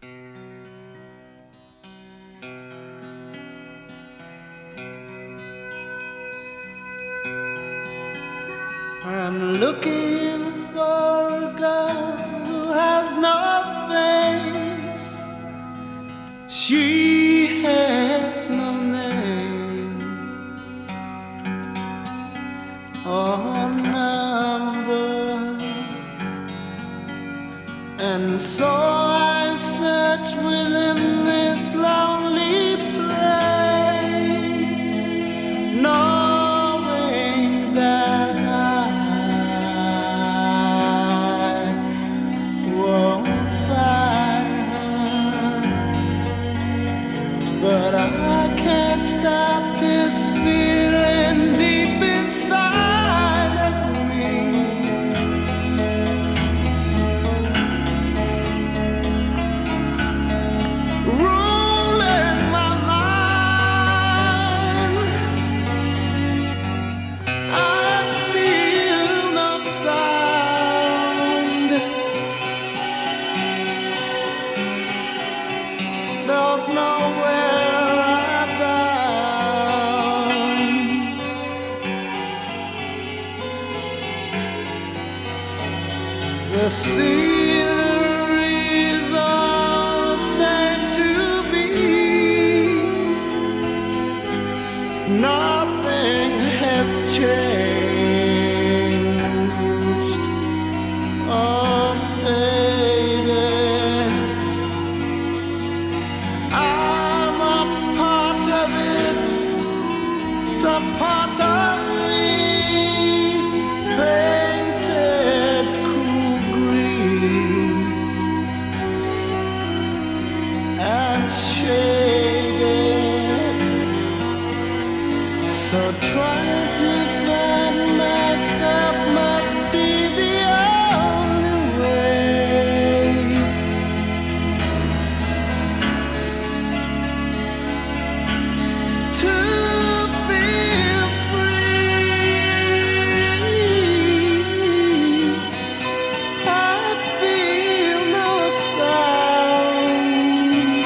I'm looking for a girl who has no face. She has no name or number, and so I search within this lonely place, knowing that I won't find her, but I can't stop this feeling deep inside of me. Ruling my mind, I feel no sound, don't know where I'm bound. The scenery's all the same to me. Nothing has changed or faded. I'm a part of it, it's a part of me, painted cool green and shaded. So trying to find myself must be the only way to feel free. I feel no sound,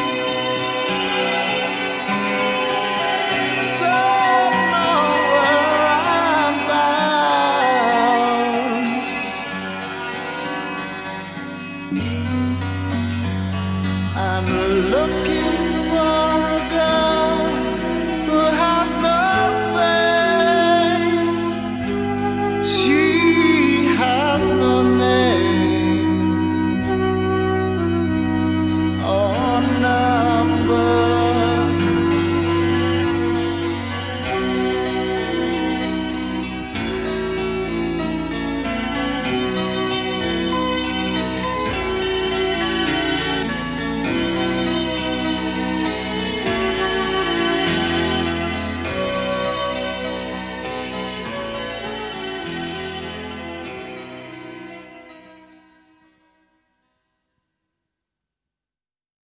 don't know where I'm bound. I'm looking